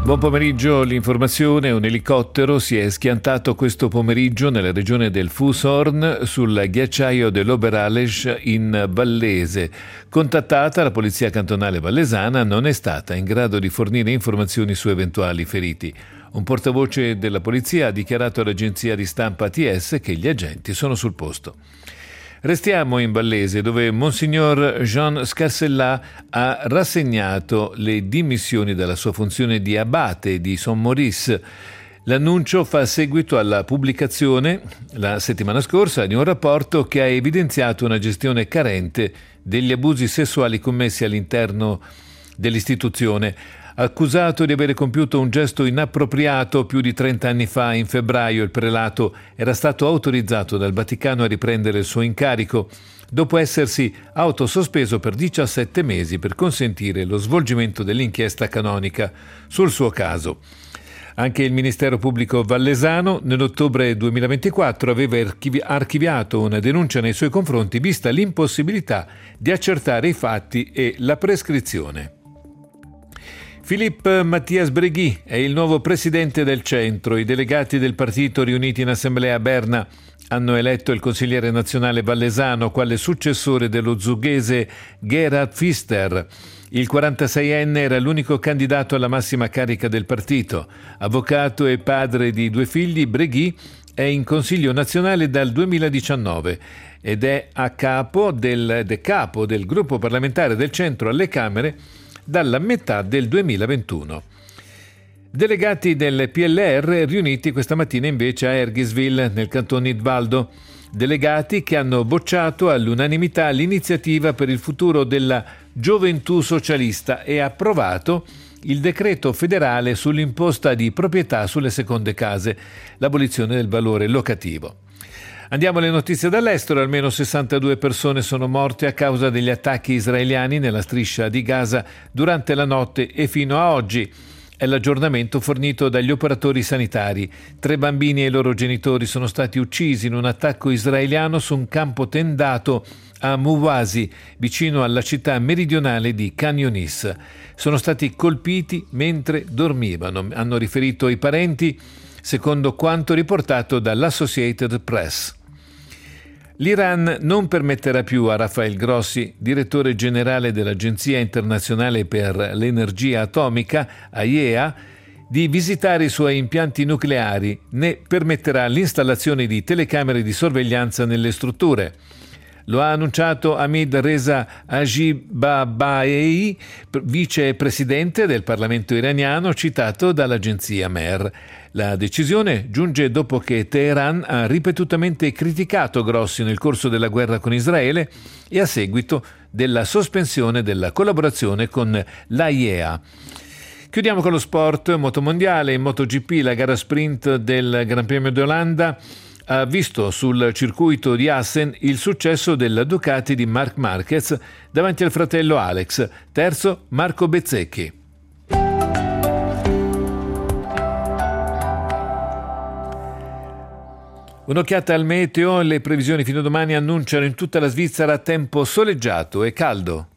Buon pomeriggio, l'informazione. Un elicottero si è schiantato questo pomeriggio nella regione del Fushorn sul ghiacciaio dell'Oberallesch in Vallese. Contattata, la polizia cantonale vallesana non è stata in grado di fornire informazioni su eventuali feriti. Un portavoce della polizia ha dichiarato all'agenzia di stampa ATS che gli agenti sono sul posto. Restiamo in Vallese, dove Monsignor Jean Scarcellà ha rassegnato le dimissioni dalla sua funzione di abate di Saint-Maurice. L'annuncio fa seguito alla pubblicazione, la settimana scorsa, di un rapporto che ha evidenziato una gestione carente degli abusi sessuali commessi all'interno dell'istituzione. Accusato di avere compiuto un gesto inappropriato più di 30 anni fa, in febbraio, il prelato era stato autorizzato dal Vaticano a riprendere il suo incarico, dopo essersi autosospeso per 17 mesi per consentire lo svolgimento dell'inchiesta canonica sul suo caso. Anche il Ministero Pubblico Vallesano nell'ottobre 2024 aveva archiviato una denuncia nei suoi confronti vista l'impossibilità di accertare i fatti e la prescrizione. Philippe Mathias Bregui è il nuovo presidente del centro. I delegati del partito riuniti in assemblea a Berna hanno eletto il consigliere nazionale vallesano quale successore dello zughese Gerhard Pfister. Il 46enne era l'unico candidato alla massima carica del partito. Avvocato e padre di 2 figli, Bregui è in Consiglio nazionale dal 2019 ed è capo del gruppo parlamentare del centro alle Camere dalla metà del 2021. Delegati del PLR riuniti questa mattina invece a Ergiswil, nel canton Nidwaldo. Delegati che hanno bocciato all'unanimità l'iniziativa per il futuro della gioventù socialista e approvato il decreto federale sull'imposta di proprietà sulle seconde case, l'abolizione del valore locativo. Andiamo alle notizie dall'estero. Almeno 62 persone sono morte a causa degli attacchi israeliani nella striscia di Gaza durante la notte e fino a oggi. È l'aggiornamento fornito dagli operatori sanitari. 3 bambini e i loro genitori sono stati uccisi in un attacco israeliano su un campo tendato a Muwasi, vicino alla città meridionale di Khan Yunis. Sono stati colpiti mentre dormivano, hanno riferito i parenti, secondo quanto riportato dall'Associated Press. L'Iran non permetterà più a Rafael Grossi, direttore generale dell'Agenzia internazionale per l'energia atomica, AIEA, di visitare i suoi impianti nucleari, né permetterà l'installazione di telecamere di sorveglianza nelle strutture. Lo ha annunciato Hamid Reza Ajibabei, vicepresidente del Parlamento iraniano, citato dall'agenzia MER. La decisione giunge dopo che Teheran ha ripetutamente criticato Grossi nel corso della guerra con Israele e a seguito della sospensione della collaborazione con l'AIEA. Chiudiamo con lo sport motomondiale. In MotoGP la gara sprint del Gran Premio d'Olanda ha visto sul circuito di Assen il successo della Ducati di Marc Marquez davanti al fratello Alex, terzo Marco Bezzecchi. Un'occhiata al meteo. Le previsioni fino a domani annunciano in tutta la Svizzera tempo soleggiato e caldo.